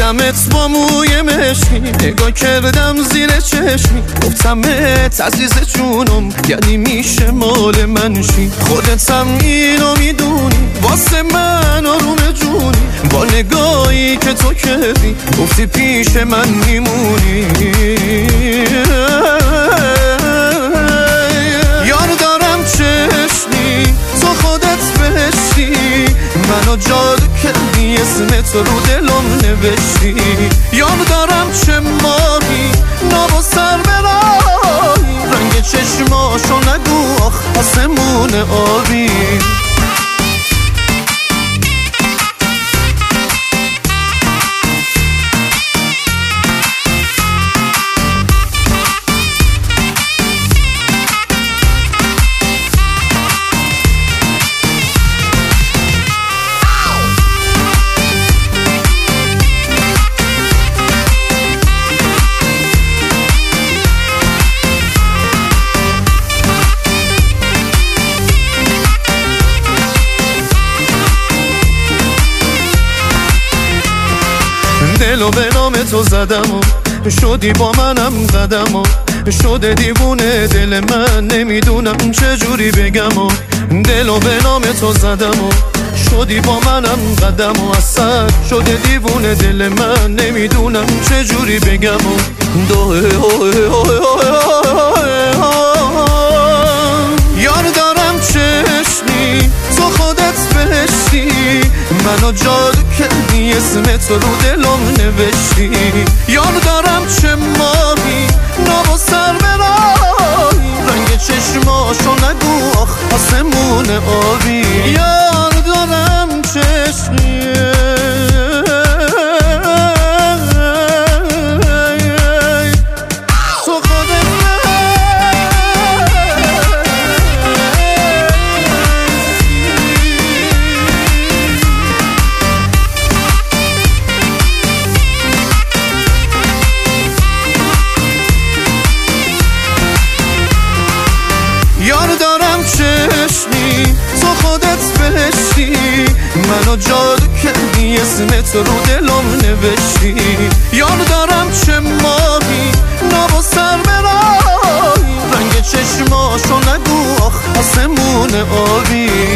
دیدمت با موی مشکی، نگاه کردم زیر چشمی، گفتمت عزیز جونم یعنی میشه مال من شی. خودتم اینو میدونی واسه من آروم جونی، با نگاهی که تو کردی گفتی پیش من میمونی. یار دارم چشمی تو خودت بهشتی، منو جادو کردی اسمت رو دلم نوشتی. یار دارم چه ماهی ناب و سر برایی، رنگ چشماشو نگو آخ آسمون آبی. دلو به نام تو زدم و شدی با منم قدم و شده دیوونه دل من، نمیدونم چجوری بگم و دلو به نام تو زدم و شدی با منم قدم و اصلا شده دیوونه دل من، نمیدونم چجوری بگم و یار دارم چشمی تو خودت بهشتی، منو جادو کردی اسمت رو دلم نوشتی. یار دارم چه ماهی ناب و سر برایی، رنگ چشماشو نگو آخ آسمون آبی. یار دارم چشمی تو خودت بهشتی، منو جادو کردی اسمت رو دلم نوشتی. یار دارم چه ماهی ناب و سر برایی، رنگ چشماشو نگو آخ آسمون آبی.